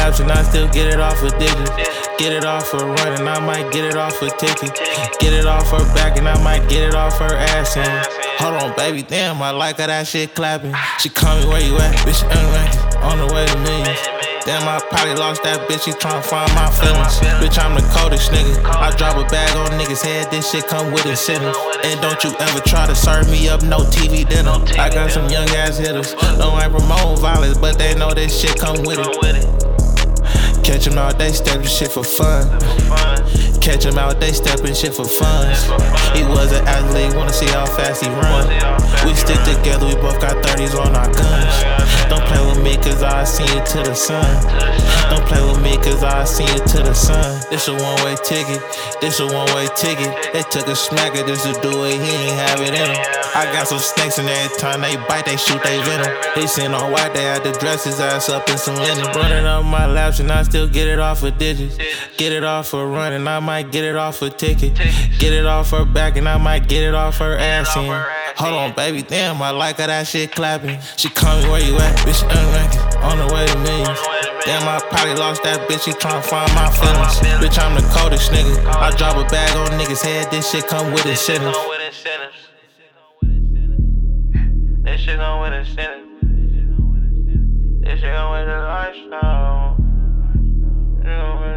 laps and I still get it off for digits. Get it off for running, I might get it off for ticket. Get it off her back and I might get it off her ass in. Hold on, baby, damn, I like how that shit clapping. She call me, where you at? Bitch, on the way to millions. Damn, I probably lost that bitch, she tryna find my feelings. Bitch, I'm the coldest nigga. I drop a bag on niggas' head, this shit come with incentives. And don't you ever try to serve me up no TV dinner. I got some young ass hitters, don't like promote violence, but they know this shit come with it. Catch 'em out, they steppin' shit for fun. Catch 'em out, they steppin' shit for fun. He was an athlete, wanna see how fast he run. We stick together, we both got 30s on our guns. Don't play with me cause I seen it to the sun. Don't play with me cause I seen it to the sun. This a one-way ticket, this a one-way ticket. They took a smacker, this a do it, he ain't have it in him. I got some snakes and every time they bite, they shoot they venom. He seen all white, they had to dress his ass up in some linen. Running up my laps and I still get it off for digits. Get it off for running, I might get it off for ticket. Get it off her back and I might get it off her ass in. Hold on, baby, damn, I like how that shit clapping. She call me, where you at? Bitch, on the way to millions. Damn, I probably lost that bitch, she tryna find my feelings. Bitch, I'm the coldest nigga. I drop a bag on niggas' head, this shit come with incentives. This shit come with incentives. This shit come with the lifestyle. You know what I mean?